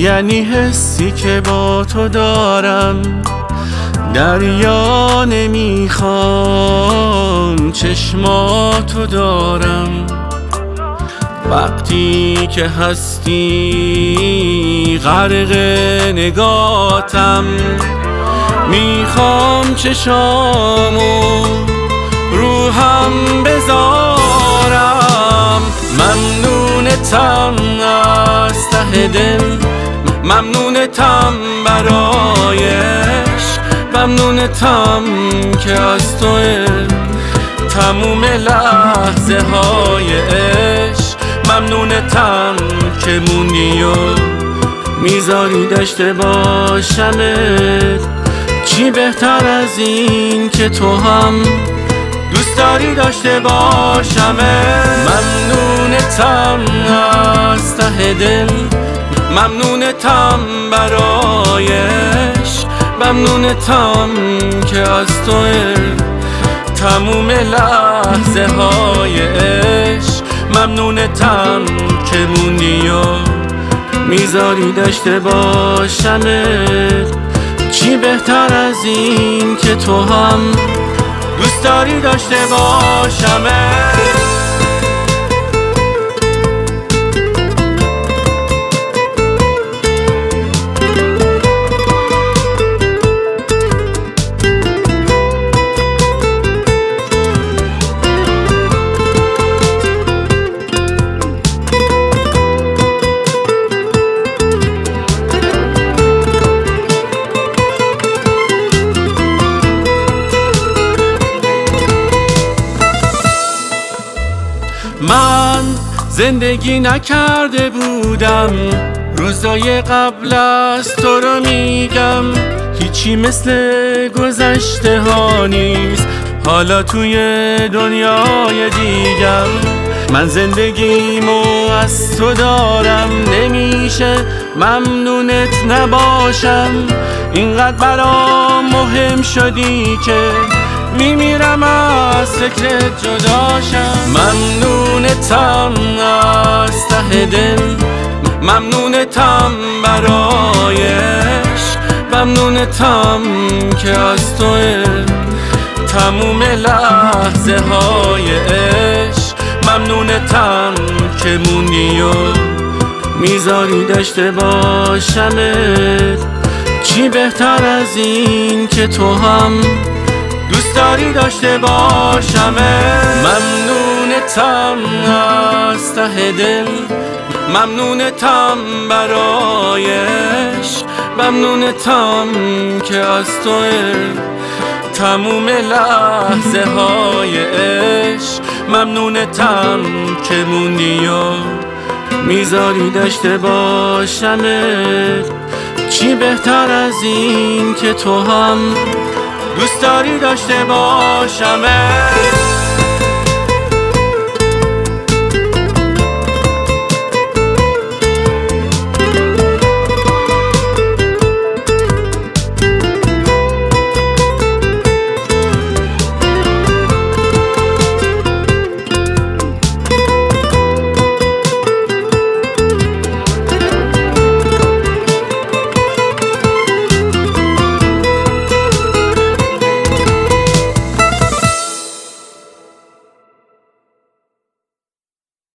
یعنی حسی که با تو دارم دریا نمیخوان چشماتو دارم. وقتی که هستی غرق نگاتم میخوام چشامو روحم بذارم. ممنونتم از ته دل، ممنونتم برای عشق، ممنونتم که از توه تموم لحظه های عشق. ممنونتم که موندی و میذاری داشته باشمت. چی بهتر از این که تو هم دوست داری داشته باشمت. ممنونتم از ته دل، ممنونتم برای عشق، ممنونتم که از توه تموم لحظه های عشق. ممنونتم که موندی و میذاری داشته باشمت. چی بهتر از این که تو هم دوست داری داشته باشمت. من زندگی نکرده بودم، روزای قبل از تو رو میگم. هیچی مثل گذشته ها نیست، حالا توی دنیای دیگم. من زندگیمو از تو دارم، نمیشه ممنونت نباشم. اینقدر برام مهم شدی که میمیرم از فکرت جداشم. ممنونتم از ته دل، ممنونتم برای عشق، ممنونتم که از توه تموم لحظه های عشق. ممنونتم که موندی و میذاری داشته باشمت. چی بهتر از این که تو هم دوست داری داشته باشمت. ممنونتم از ته دل، ممنونتم برای عشق، ممنونتم که از توه تموم لحظه های عشق. ممنونتم که موندی و میذاری داشته باشمت. چی بهتر از این که تو هم دوست داری داشته باشمت.